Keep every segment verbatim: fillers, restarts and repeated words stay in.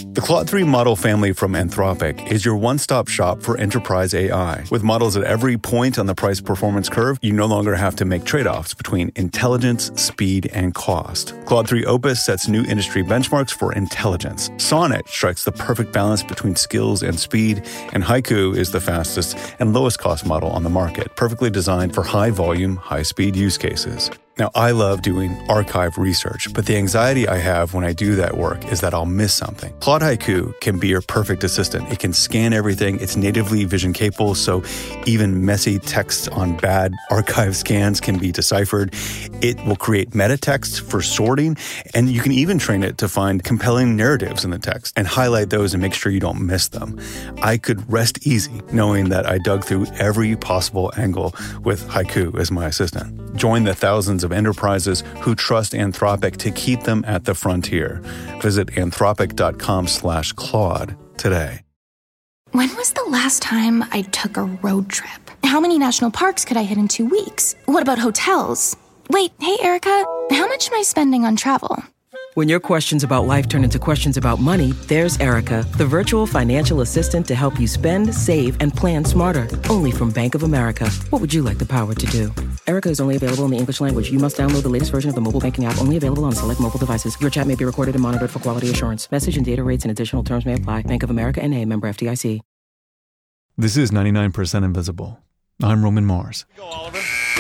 The Claude three model family from Anthropic is your one-stop shop for enterprise A I. With models at every point on the price-performance curve, you no longer have to make trade-offs between intelligence, speed, and cost. Claude three Opus sets new industry benchmarks for intelligence. Sonnet strikes the perfect balance between skills and speed, and Haiku is the fastest and lowest-cost model on the market, perfectly designed for high-volume, high-speed use cases. Now, I love doing archive research, but the anxiety I have when I do that work is that I'll miss something. Claude Haiku can be your perfect assistant. It can scan everything. It's natively vision capable, so even messy text on bad archive scans can be deciphered. It will create meta text for sorting, and you can even train it to find compelling narratives in the text and highlight those and make sure you don't miss them. I could rest easy knowing that I dug through every possible angle with Haiku as my assistant. Join the thousands of enterprises who trust Anthropic to keep them at the frontier. Visit anthropic.com slash Claude today. When was the last time I took a road trip? How many national parks could I hit in two weeks? What about hotels? Wait, hey, Erica, how much am I spending on travel? When your questions about life turn into questions about money, there's Erica, the virtual financial assistant to help you spend, save, and plan smarter. Only from Bank of America. What would you like the power to do? Erica is only available in the English language. You must download the latest version of the mobile banking app, only available on select mobile devices. Your chat may be recorded and monitored for quality assurance. Message and data rates and additional terms may apply. Bank of America N A, member F D I C. This is ninety-nine percent Invisible. I'm Roman Mars. Go, Oliver.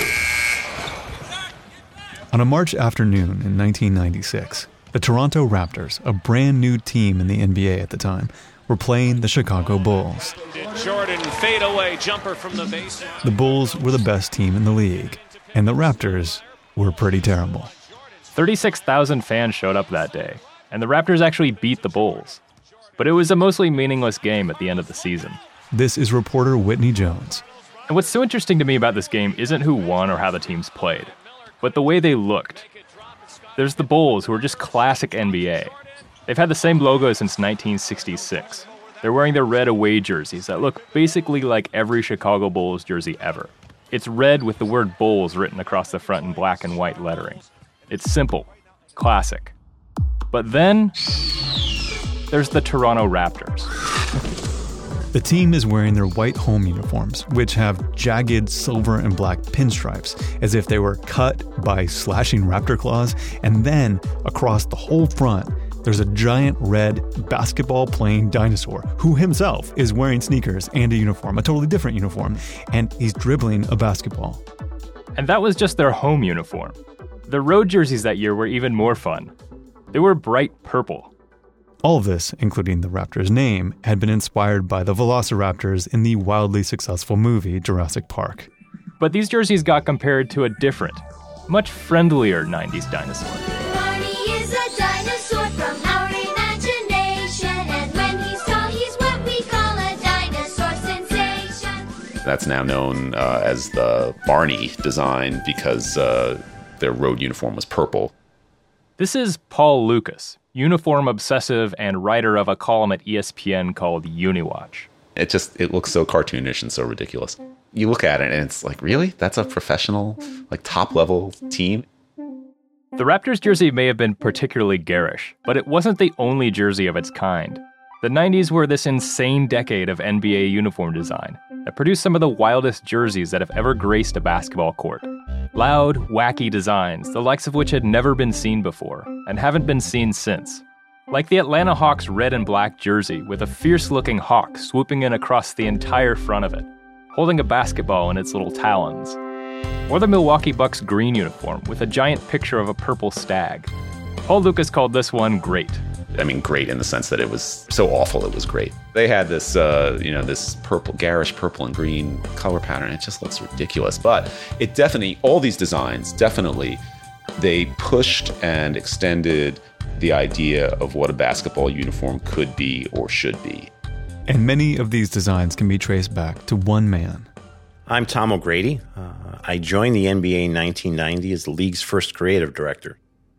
On a March afternoon in nineteen ninety-six, the Toronto Raptors, a brand new team in the N B A at the time, were playing the Chicago Bulls. Jordan fadeaway jumper from the base. The Bulls were the best team in the league, and the Raptors were pretty terrible. thirty-six thousand fans showed up that day, and the Raptors actually beat the Bulls. But it was a mostly meaningless game at the end of the season. This is reporter Whitney Jones. And what's so interesting to me about this game isn't who won or how the teams played, but the way they looked. There's the Bulls, who are just classic N B A. They've had the same logo since nineteen sixty-six. They're wearing their red away jerseys that look basically like every Chicago Bulls jersey ever. It's red with the word Bulls written across the front in black and white lettering. It's simple, classic. But then, there's the Toronto Raptors. The team is wearing their white home uniforms, which have jagged silver and black pinstripes, as if they were cut by slashing raptor claws, and then across the whole front, there's a giant red basketball-playing dinosaur who himself is wearing sneakers and a uniform, a totally different uniform, and he's dribbling a basketball. And that was just their home uniform. The road jerseys that year were even more fun. They were bright purple. All of this, including the Raptors' name, had been inspired by the Velociraptors in the wildly successful movie Jurassic Park. But these jerseys got compared to a different, much friendlier nineties dinosaur. Marty is a dinosaur from our imagination, and when he's tall, he's what we call a dinosaur sensation. That's now known uh, as the Barney design because uh, their road uniform was purple. This is Paul Lucas, uniform obsessive and writer of a column at E S P N called Uniwatch. It just, it looks so cartoonish and so ridiculous. You look at it and it's like, really? That's a professional, like top-level team? The Raptors jersey may have been particularly garish, but it wasn't the only jersey of its kind. The nineties were this insane decade of N B A uniform design that produced some of the wildest jerseys that have ever graced a basketball court. Loud, wacky designs, the likes of which had never been seen before, and haven't been seen since. Like the Atlanta Hawks red and black jersey with a fierce-looking hawk swooping in across the entire front of it, holding a basketball in its little talons. Or the Milwaukee Bucks green uniform with a giant picture of a purple stag. Paul Lucas called this one great. I mean, great in the sense that it was so awful it was great. They had this, uh, you know, this purple, garish purple and green color pattern. It just looks ridiculous. But it definitely, all these designs, definitely, they pushed and extended the idea of what a basketball uniform could be or should be. And many of these designs can be traced back to one man. I'm Tom O'Grady. Uh, I joined the N B A in nineteen ninety as the league's first creative director.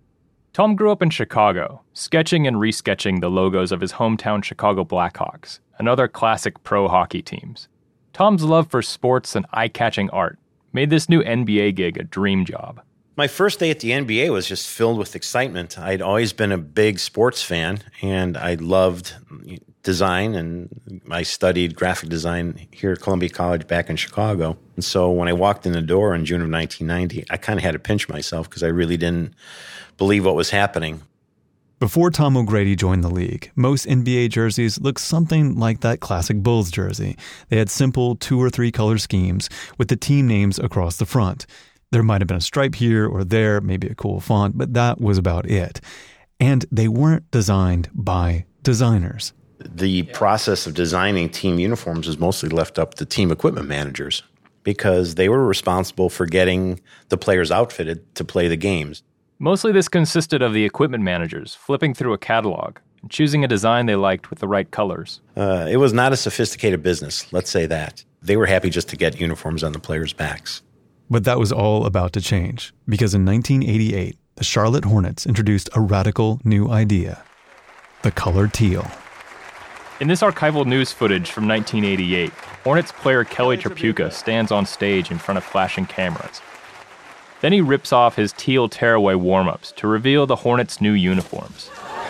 Tom grew up in Chicago, sketching and resketching the logos of his hometown Chicago Blackhawks and other classic pro hockey teams. Tom's love for sports and eye-catching art made this new N B A gig a dream job. My first day at the N B A was just filled with excitement. I'd always been a big sports fan, and I loved design, and I studied graphic design here at Columbia College back in Chicago. And so when I walked in the door in June of nineteen ninety, I kind of had to pinch myself because I really didn't believe what was happening. Before Tom O'Grady joined the league, most N B A jerseys looked something like that classic Bulls jersey. They had simple two or three color schemes with the team names across the front. There might have been a stripe here or there, maybe a cool font, but that was about it. And they weren't designed by designers. The process of designing team uniforms was mostly left up to team equipment managers because they were responsible for getting the players outfitted to play the games. Mostly this consisted of the equipment managers flipping through a catalog and choosing a design they liked with the right colors. Uh, it was not a sophisticated business, let's say that. They were happy just to get uniforms on the players' backs. But that was all about to change, because in nineteen eighty-eight, the Charlotte Hornets introduced a radical new idea: the color teal. In this archival news footage from nineteen eighty-eight, Hornets player Kelly Tripucka stands on stage in front of flashing cameras. Then he rips off his teal tearaway warm-ups to reveal the Hornets' new uniforms.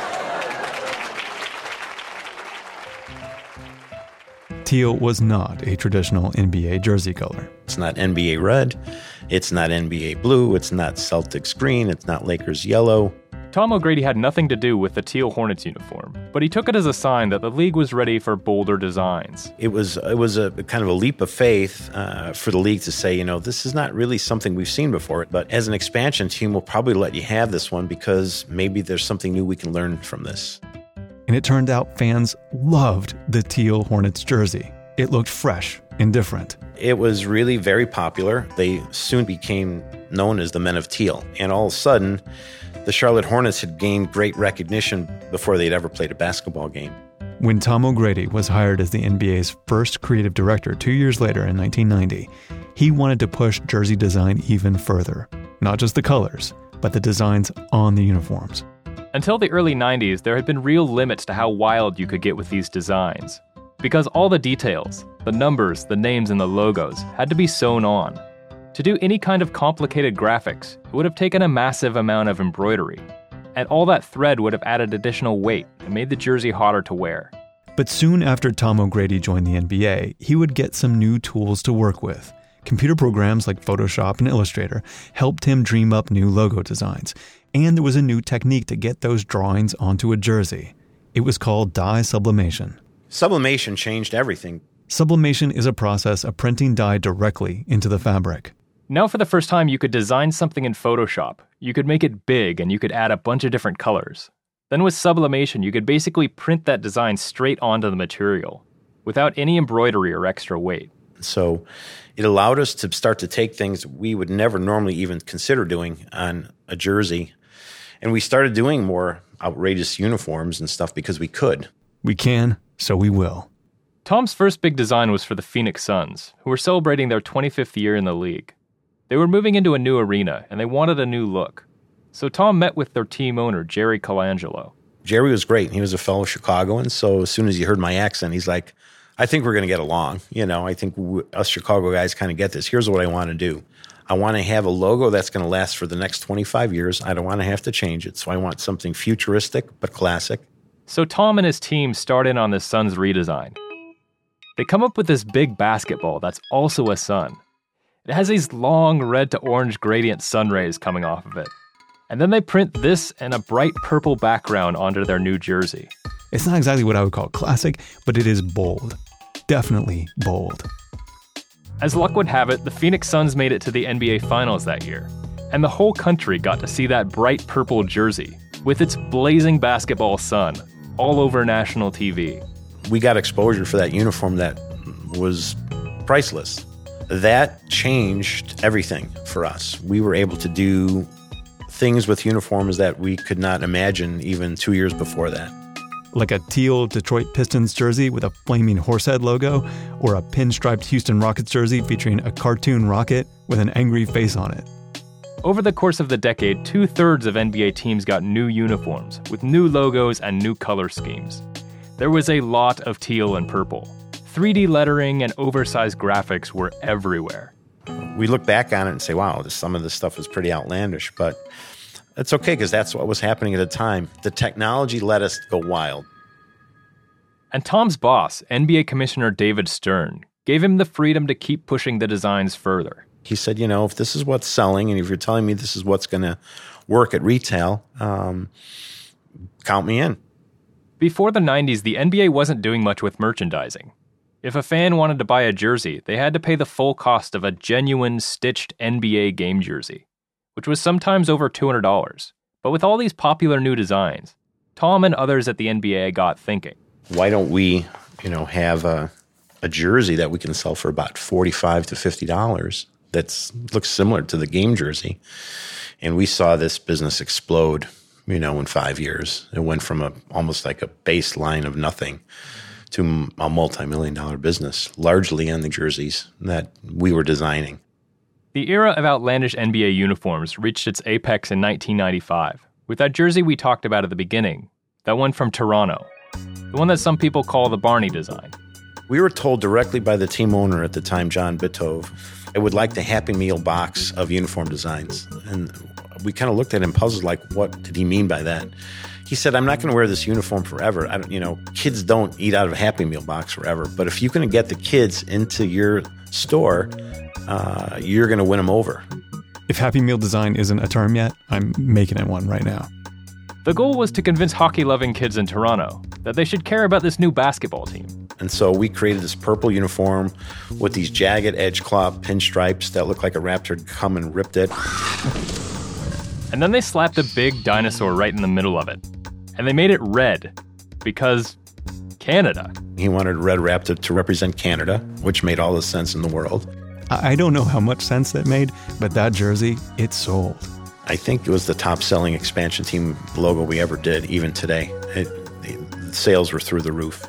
Teal was not a traditional N B A jersey color. It's not N B A red, it's not N B A blue, it's not Celtics green, it's not Lakers yellow. Tom O'Grady had nothing to do with the teal Hornets uniform, but he took it as a sign that the league was ready for bolder designs. It was it was a kind of a leap of faith uh, for the league to say, you know, this is not really something we've seen before, but as an expansion team, we'll probably let you have this one because maybe there's something new we can learn from this. And it turned out fans loved the teal Hornets jersey. It looked fresh and different. It was really very popular. They soon became known as the Men of Teal. And all of a sudden, the Charlotte Hornets had gained great recognition before they'd ever played a basketball game. When Tom O'Grady was hired as the N B A's first creative director two years later in nineteen ninety, he wanted to push jersey design even further. Not just the colors, but the designs on the uniforms. Until the early nineties, there had been real limits to how wild you could get with these designs. Because all the details, the numbers, the names, and the logos had to be sewn on. To do any kind of complicated graphics, it would have taken a massive amount of embroidery. And all that thread would have added additional weight and made the jersey harder to wear. But soon after Tom O'Grady joined the N B A, he would get some new tools to work with. Computer programs like Photoshop and Illustrator helped him dream up new logo designs. And there was a new technique to get those drawings onto a jersey. It was called dye sublimation. Sublimation changed everything. Sublimation is a process of printing dye directly into the fabric. Now for the first time, you could design something in Photoshop. You could make it big and you could add a bunch of different colors. Then with sublimation, you could basically print that design straight onto the material without any embroidery or extra weight. So it allowed us to start to take things we would never normally even consider doing on a jersey. And we started doing more outrageous uniforms and stuff because we could. We can, so we will. Tom's first big design was for the Phoenix Suns, who were celebrating their twenty-fifth year in the league. They were moving into a new arena, and they wanted a new look. So Tom met with their team owner, Jerry Colangelo. Jerry was great. He was a fellow Chicagoan, so as soon as he heard my accent, he's like, I think we're going to get along. You know, I think we, us Chicago guys kind of get this. Here's what I want to do. I want to have a logo that's going to last for the next twenty-five years. I don't want to have to change it, so I want something futuristic but classic. So Tom and his team start in on this Suns redesign. They come up with this big basketball that's also a sun. It has these long red to orange gradient sun rays coming off of it. And then they print this and a bright purple background onto their new jersey. It's not exactly what I would call classic, but it is bold. Definitely bold. As luck would have it, the Phoenix Suns made it to the N B A Finals that year. And the whole country got to see that bright purple jersey with its blazing basketball sun all over national T V. We got exposure for that uniform that was priceless. That changed everything for us. We were able to do things with uniforms that we could not imagine even two years before that. Like a teal Detroit Pistons jersey with a flaming horsehead logo, or a pinstriped Houston Rockets jersey featuring a cartoon rocket with an angry face on it. Over the course of the decade, two-thirds of N B A teams got new uniforms with new logos and new color schemes. There was a lot of teal and purple. three D lettering and oversized graphics were everywhere. we look back on it and say, wow, this, some of this stuff was pretty outlandish, but it's okay because that's what was happening at the time. The technology let us go wild. And Tom's boss, N B A Commissioner David Stern, gave him the freedom to keep pushing the designs further. He said, you know, if this is what's selling and if you're telling me this is what's going to work at retail, um, count me in. Before the nineties, the N B A wasn't doing much with merchandising. If a fan wanted to buy a jersey, they had to pay the full cost of a genuine stitched N B A game jersey, which was sometimes over two hundred dollars. But with all these popular new designs, Tom and others at the N B A got thinking. Why don't we, you know, have a, a jersey that we can sell for about forty-five to fifty dollars that looks similar to the game jersey? And we saw this business explode, you know, in five years. It went from a almost like a baseline of nothing to a multi-million dollar business, largely on the jerseys that we were designing. The era of outlandish N B A uniforms reached its apex in nineteen ninety-five, with that jersey we talked about at the beginning, that one from Toronto, the one that some people call the Barney design. We were told directly by the team owner at the time, John Bitove, I would like the Happy Meal box of uniform designs. And we kind of looked at him puzzled, like, what did he mean by that? He said, I'm not going to wear this uniform forever. I don't, you know, kids don't eat out of a Happy Meal box forever. But if you're going to get the kids into your store, uh, you're going to win them over. If Happy Meal design isn't a term yet, I'm making it one right now. The goal was to convince hockey-loving kids in Toronto that they should care about this new basketball team. And so we created this purple uniform with these jagged edge cloth pinstripes that looked like a raptor had come and ripped it. And then they slapped a big dinosaur right in the middle of it. And they made it red because Canada. He wanted Red Raptor to represent Canada, which made all the sense in the world. I don't know how much sense that made, but that jersey, it sold. I think it was the top-selling expansion team logo we ever did, even today. It, the sales were through the roof.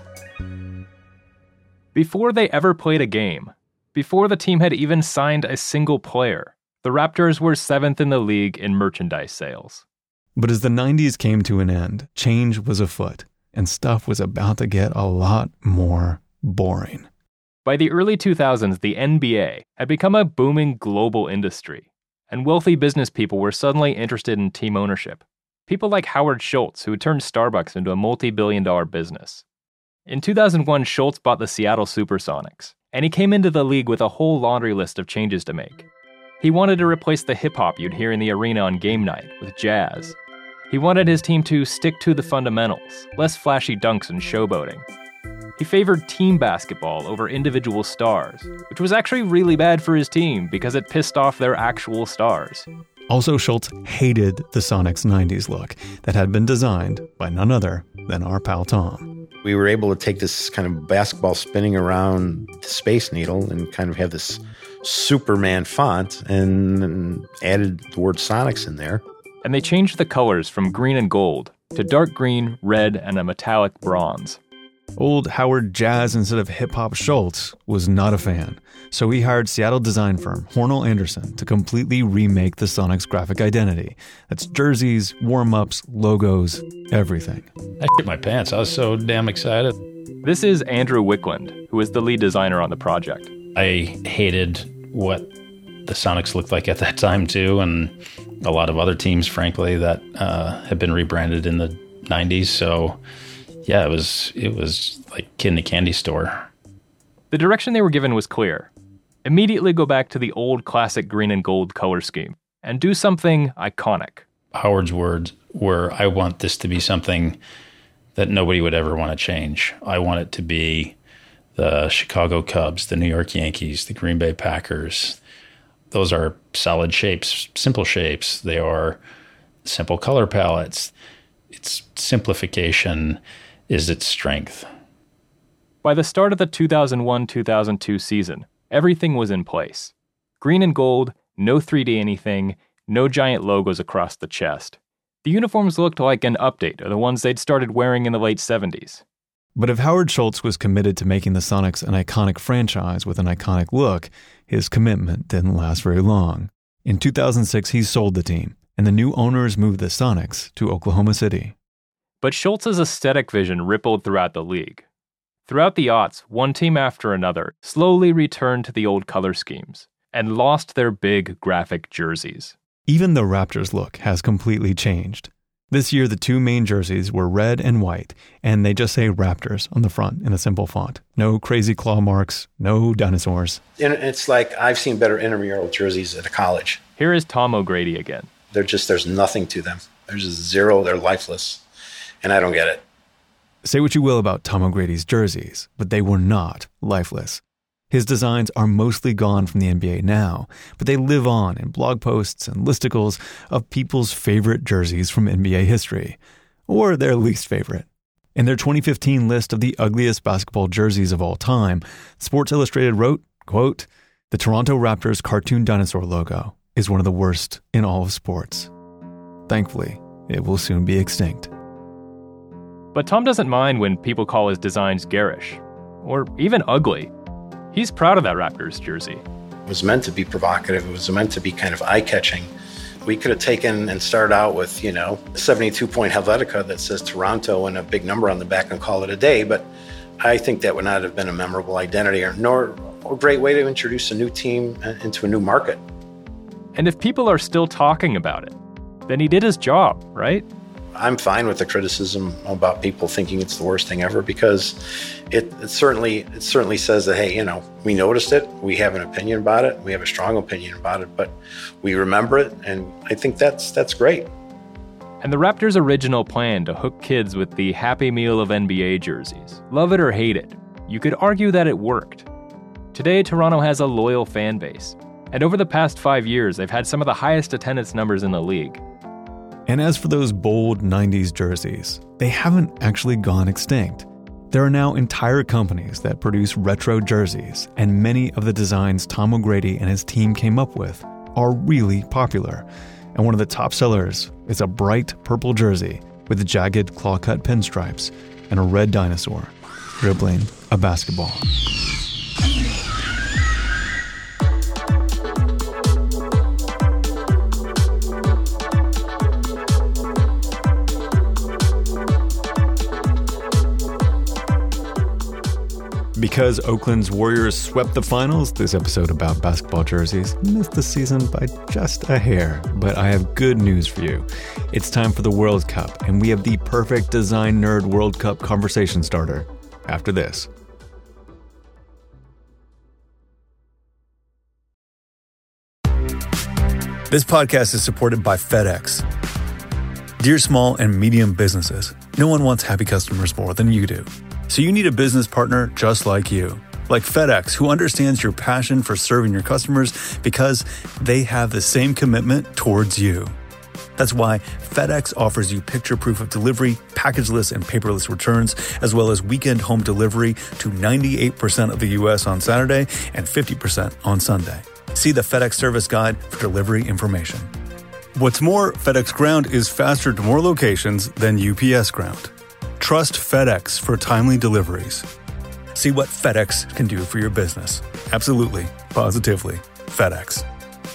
Before they ever played a game, before the team had even signed a single player, the Raptors were seventh in the league in merchandise sales. But as the nineties came to an end, change was afoot, and stuff was about to get a lot more boring. By the early two thousands, the N B A had become a booming global industry, and wealthy business people were suddenly interested in team ownership. People like Howard Schultz, who had turned Starbucks into a multi-billion dollar business. In two thousand one, Schultz bought the Seattle Supersonics, and he came into the league with a whole laundry list of changes to make. He wanted to replace the hip-hop you'd hear in the arena on game night with jazz. He wanted his team to stick to the fundamentals, less flashy dunks and showboating. He favored team basketball over individual stars, which was actually really bad for his team because it pissed off their actual stars. Also, Schultz hated the Sonics nineties look that had been designed by none other than our pal Tom. We were able to take this kind of basketball spinning around the Space Needle and kind of have this Superman font and, and added the word Sonics in there. And they changed the colors from green and gold to dark green, red, and a metallic bronze. Old Howard Jazz instead of hip-hop Schultz was not a fan, so he hired Seattle design firm Hornell Anderson to completely remake the Sonics graphic identity. That's jerseys, warm-ups, logos, everything. I shit my pants. I was so damn excited. This is Andrew Wickland, who is the lead designer on the project. I hated what the Sonics looked like at that time, too, and a lot of other teams, frankly, that uh, had been rebranded in the nineties, so... Yeah, it was it was like kid in a candy store. The direction they were given was clear. Immediately go back to the old classic green and gold color scheme and do something iconic. Howard's words were, I want this to be something that nobody would ever want to change. I want it to be the Chicago Cubs, the New York Yankees, the Green Bay Packers. Those are solid shapes, simple shapes. They are simple color palettes. It's simplification is its strength. By the start of the two thousand one two thousand two season, everything was in place. Green and gold, no three D anything, no giant logos across the chest. The uniforms looked like an update of the ones they'd started wearing in the late seventies. But if Howard Schultz was committed to making the Sonics an iconic franchise with an iconic look, his commitment didn't last very long. In two thousand six, he sold the team, and the new owners moved the Sonics to Oklahoma City. But Schultz's aesthetic vision rippled throughout the league. Throughout the aughts, one team after another slowly returned to the old color schemes, and lost their big graphic jerseys. Even the Raptors look has completely changed. This year, the two main jerseys were red and white, and they just say Raptors on the front in a simple font. No crazy claw marks, no dinosaurs. And it's like I've seen better intramural jerseys at a college. Here is Tom O'Grady again. They're just, there's nothing to them. There's just zero, they're lifeless. And I don't get it. Say what you will about Tom O'Grady's jerseys, but they were not lifeless. His designs are mostly gone from the N B A now, but they live on in blog posts and listicles of people's favorite jerseys from N B A history, or their least favorite. In their twenty fifteen list of the ugliest basketball jerseys of all time, Sports Illustrated wrote, quote, "The Toronto Raptors cartoon dinosaur logo is one of the worst in all of sports. Thankfully, it will soon be extinct." But Tom doesn't mind when people call his designs garish, or even ugly. He's proud of that Raptors jersey. It was meant to be provocative. It was meant to be kind of eye-catching. We could have taken and started out with, you know, a seventy-two point Helvetica that says Toronto and a big number on the back and call it a day, but I think that would not have been a memorable identity or nor a great way to introduce a new team into a new market. And if people are still talking about it, then he did his job, right? I'm fine with the criticism about people thinking it's the worst thing ever because it, it certainly it certainly says that, hey, you know, we noticed it, we have an opinion about it, we have a strong opinion about it, but we remember it, and I think that's that's great. And the Raptors' original plan to hook kids with the Happy Meal of N B A jerseys, love it or hate it, you could argue that it worked. Today, Toronto has a loyal fan base, and over the past five years, they've had some of the highest attendance numbers in the league. And as for those bold nineties jerseys, they haven't actually gone extinct. There are now entire companies that produce retro jerseys, and many of the designs Tom O'Grady and his team came up with are really popular. And one of the top sellers is a bright purple jersey with jagged claw-cut pinstripes and a red dinosaur dribbling a basketball. Because Oakland's Warriors swept the finals, this episode about basketball jerseys missed the season by just a hair. But I have good news for you. It's time for the World Cup, and we have the perfect design nerd World Cup conversation starter after this. This podcast is supported by FedEx. Dear small and medium businesses, no one wants happy customers more than you do. So you need a business partner just like you. Like FedEx, who understands your passion for serving your customers because they have the same commitment towards you. That's why FedEx offers you picture proof of delivery, packageless and paperless returns, as well as weekend home delivery to ninety-eight percent of the U S on Saturday and fifty percent on Sunday. See the FedEx service guide for delivery information. What's more, FedEx Ground is faster to more locations than U P S Ground. Trust FedEx for timely deliveries. See what FedEx can do for your business. Absolutely, positively, FedEx.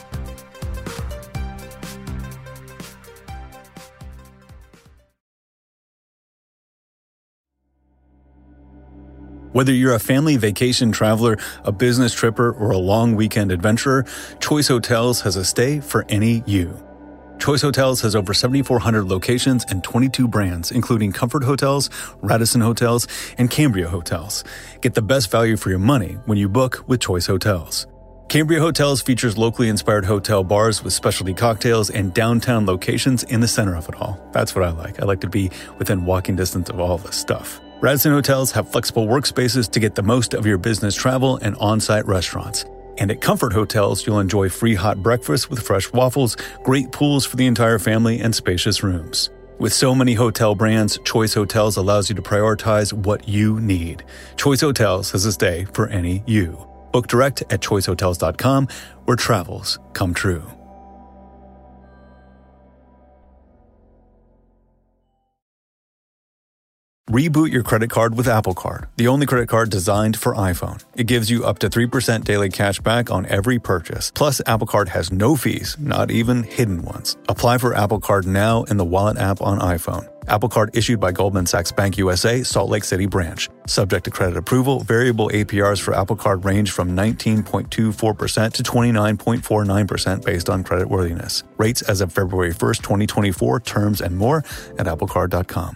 Whether you're a family vacation traveler, a business tripper, or a long weekend adventurer, Choice Hotels has a stay for any you. Choice Hotels has over seventy-four hundred locations and twenty-two brands, including Comfort Hotels, Radisson Hotels, and Cambria Hotels. Get the best value for your money when you book with Choice Hotels. Cambria Hotels features locally inspired hotel bars with specialty cocktails and downtown locations in the center of it all. That's what I like. I like to be within walking distance of all this stuff. Radisson Hotels have flexible workspaces to get the most of your business travel and on-site restaurants. And at Comfort Hotels, you'll enjoy free hot breakfast with fresh waffles, great pools for the entire family, and spacious rooms. With so many hotel brands, Choice Hotels allows you to prioritize what you need. Choice Hotels has a stay for any you. Book direct at choice hotels dot com, where travels come true. Reboot your credit card with Apple Card, the only credit card designed for iPhone. It gives you up to three percent daily cash back on every purchase. Plus, Apple Card has no fees, not even hidden ones. Apply for Apple Card now in the Wallet app on iPhone. Apple Card issued by Goldman Sachs Bank U S A, Salt Lake City branch. Subject to credit approval, variable A P Rs for Apple Card range from nineteen point two four percent to twenty-nine point four nine percent based on creditworthiness. Rates as of February first, twenty twenty-four, terms and more at apple card dot com.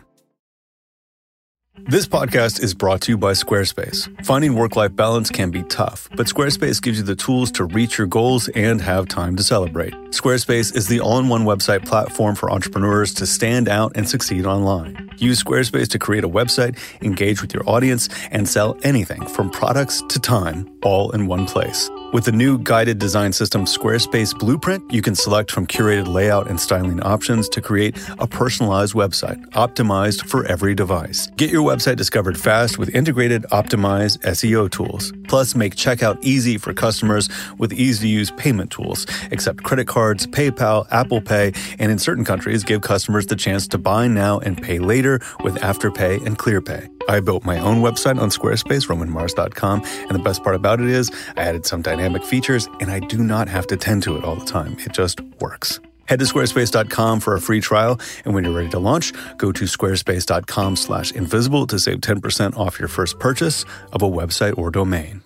This podcast is brought to you by Squarespace. Finding work-life balance can be tough, but Squarespace gives you the tools to reach your goals and have time to celebrate. Squarespace is the all-in-one website platform for entrepreneurs to stand out and succeed online. Use Squarespace to create a website, engage with your audience, and sell anything from products to time, all in one place. With the new guided design system Squarespace Blueprint, you can select from curated layout and styling options to create a personalized website, optimized for every device. Get your website discovered fast with integrated, optimized S E O tools. Plus, make checkout easy for customers with easy-to-use payment tools. Accept credit cards, PayPal, Apple Pay, and in certain countries, give customers the chance to buy now and pay later with Afterpay and ClearPay. I built my own website on Squarespace, roman mars dot com, and the best part about it is I added some dynamic features, and I do not have to tend to it all the time. It just works. Head to squarespace dot com for a free trial, and when you're ready to launch, go to squarespace dot com slash invisible to save ten percent off your first purchase of a website or domain.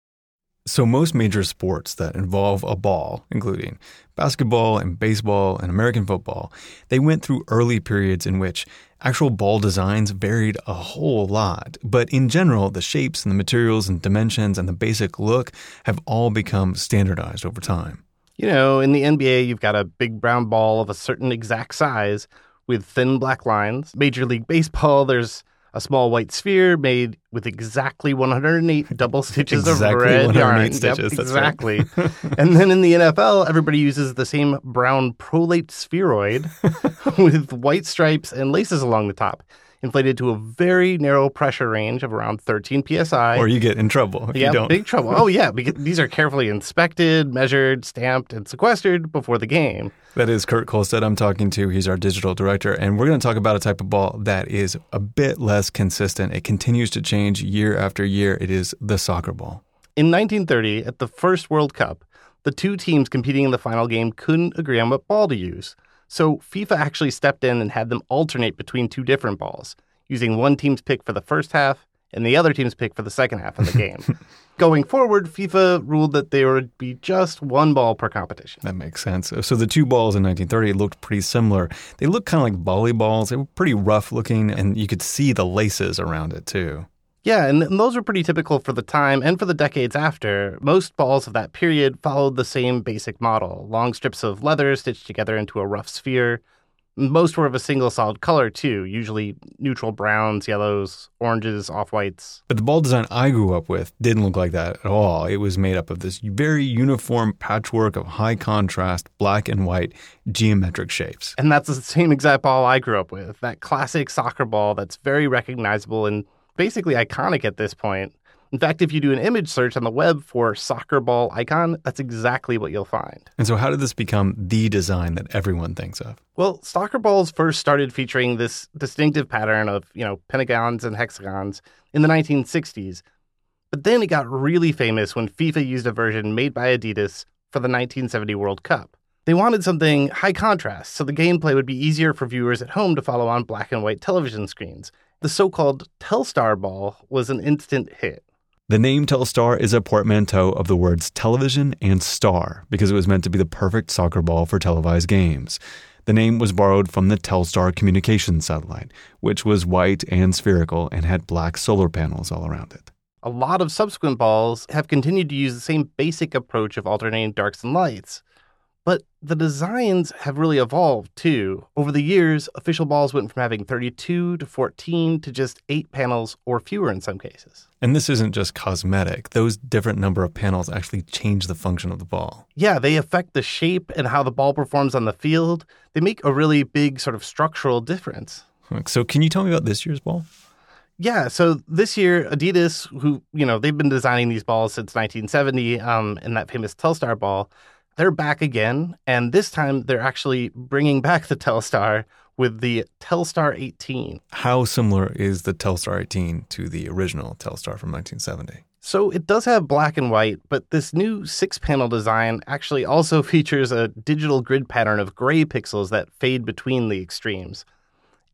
So most major sports that involve a ball, including basketball and baseball and American football, they went through early periods in which actual ball designs varied a whole lot. But in general, the shapes and the materials and dimensions and the basic look have all become standardized over time. You know, in the N B A, you've got a big brown ball of a certain exact size with thin black lines. Major League Baseball, there's a small white sphere made with exactly one hundred eight double stitches exactly of red yarn. Stitches, yep, that's exactly. Right. And then in the N F L, everybody uses the same brown prolate spheroid with white stripes and laces along the top, inflated to a very narrow pressure range of around thirteen P S I. Or you get in trouble if yeah, you don't. big trouble. Oh, yeah, because these are carefully inspected, measured, stamped, and sequestered before the game. That is Kurt Kolstad I'm talking to. He's our digital director, and we're going to talk about a type of ball that is a bit less consistent. It continues to change year after year. It is the soccer ball. In nineteen thirty, at the first World Cup, the two teams competing in the final game couldn't agree on what ball to use. So FIFA actually stepped in and had them alternate between two different balls, using one team's pick for the first half and the other team's pick for the second half of the game. Going forward, FIFA ruled that there would be just one ball per competition. That makes sense. So the two balls in nineteen thirty looked pretty similar. They looked kind of like volleyballs. They were pretty rough looking, and you could see the laces around it too. Yeah, and, and those were pretty typical for the time and for the decades after. Most balls of that period followed the same basic model, long strips of leather stitched together into a rough sphere. Most were of a single solid color, too, usually neutral browns, yellows, oranges, off-whites. But the ball design I grew up with didn't look like that at all. It was made up of this very uniform patchwork of high contrast, black and white, geometric shapes. And that's the same exact ball I grew up with, that classic soccer ball that's very recognizable and basically iconic at this point. In fact, if you do an image search on the web for soccer ball icon, that's exactly what you'll find. And so how did this become the design that everyone thinks of? Well, soccer balls first started featuring this distinctive pattern of, you know, pentagons and hexagons in the nineteen sixties. But then it got really famous when FIFA used a version made by Adidas for the nineteen seventy World Cup. They wanted something high contrast, so the gameplay would be easier for viewers at home to follow on black and white television screens. The so-called Telstar ball was an instant hit. The name Telstar is a portmanteau of the words television and star because it was meant to be the perfect soccer ball for televised games. The name was borrowed from the Telstar communications satellite, which was white and spherical and had black solar panels all around it. A lot of subsequent balls have continued to use the same basic approach of alternating darks and lights. But the designs have really evolved, too. Over the years, official balls went from having thirty-two to fourteen to just eight panels or fewer in some cases. And this isn't just cosmetic. Those different number of panels actually change the function of the ball. Yeah, they affect the shape and how the ball performs on the field. They make a really big sort of structural difference. So can you tell me about this year's ball? Yeah, so this year, Adidas, who, you know, they've been designing these balls since nineteen seventy, um, and that famous Telstar ball, they're back again, and this time they're actually bringing back the Telstar with the Telstar eighteen. How similar is the Telstar eighteen to the original Telstar from nineteen seventy? So it does have black and white, but this new six-panel design actually also features a digital grid pattern of gray pixels that fade between the extremes.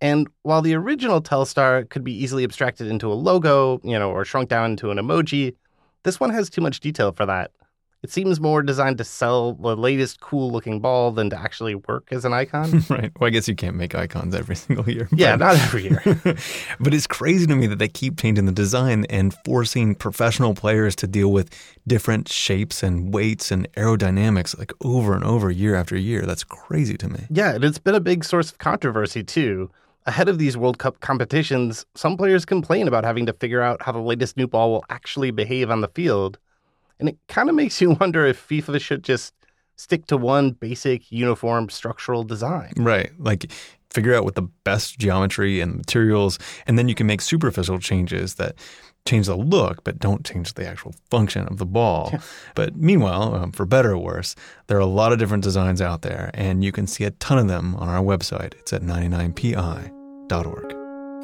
And while the original Telstar could be easily abstracted into a logo, you know, or shrunk down into an emoji, this one has too much detail for that. It seems more designed to sell the latest cool-looking ball than to actually work as an icon. Right. Well, I guess you can't make icons every single year. Yeah, not every year. But it's crazy to me that they keep changing the design and forcing professional players to deal with different shapes and weights and aerodynamics like over and over year after year. That's crazy to me. Yeah, and it's been a big source of controversy, too. Ahead of these World Cup competitions, some players complain about having to figure out how the latest new ball will actually behave on the field. And it kind of makes you wonder if FIFA should just stick to one basic, uniform structural design. Right. Like figure out what the best geometry and materials, and then you can make superficial changes that change the look, but don't change the actual function of the ball. But meanwhile, um, for better or worse, there are a lot of different designs out there, and you can see a ton of them on our website. It's at ninety-nine P I dot org.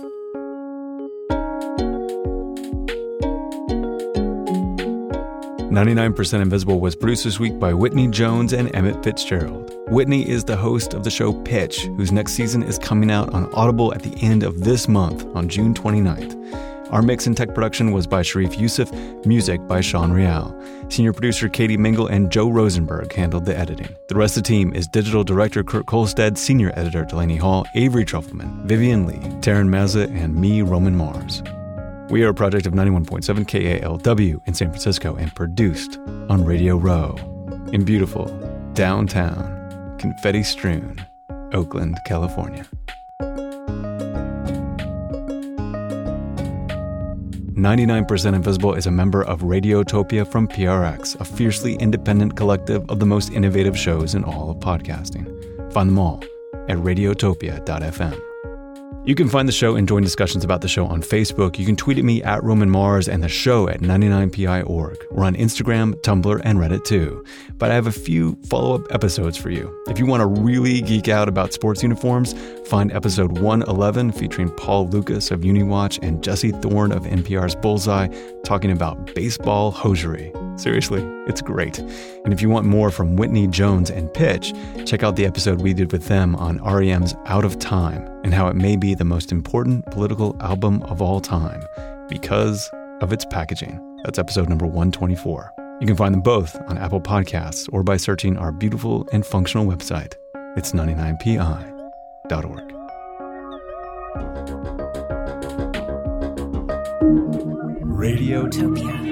ninety-nine percent Invisible was produced this week by Whitney Jones and Emmett Fitzgerald. Whitney is the host of the show Pitch, whose next season is coming out on Audible at the end of this month on June twenty-ninth. Our mix and tech production was by Sharif Youssef, music by Sean Real. Senior producer Katie Mingle and Joe Rosenberg handled the editing. The rest of the team is digital director Kurt Kolstad, senior editor Delaney Hall, Avery Trufelman, Vivian Lee, Taryn Mazza, and me, Roman Mars. We are a project of ninety-one point seven K A L W in San Francisco and produced on Radio Row in beautiful, downtown, confetti-strewn Oakland, California. ninety-nine percent Invisible is a member of Radiotopia from P R X, a fiercely independent collective of the most innovative shows in all of podcasting. Find them all at radiotopia dot f m. You can find the show and join discussions about the show on Facebook. You can tweet at me at Roman Mars and the show at ninety-nine P I dot org. We're on Instagram, Tumblr, and Reddit too. But I have a few follow-up episodes for you. If you want to really geek out about sports uniforms, find episode one eleven featuring Paul Lucas of Uniwatch and Jesse Thorne of N P R's Bullseye talking about baseball hosiery. Seriously, it's great. And if you want more from Whitney Jones and Pitch, check out the episode we did with them on R E M's Out of Time and how it may be the most important political album of all time because of its packaging. That's episode number one twenty-four. You can find them both on Apple Podcasts or by searching our beautiful and functional website. It's ninety-nine P I dot org. Radiotopia.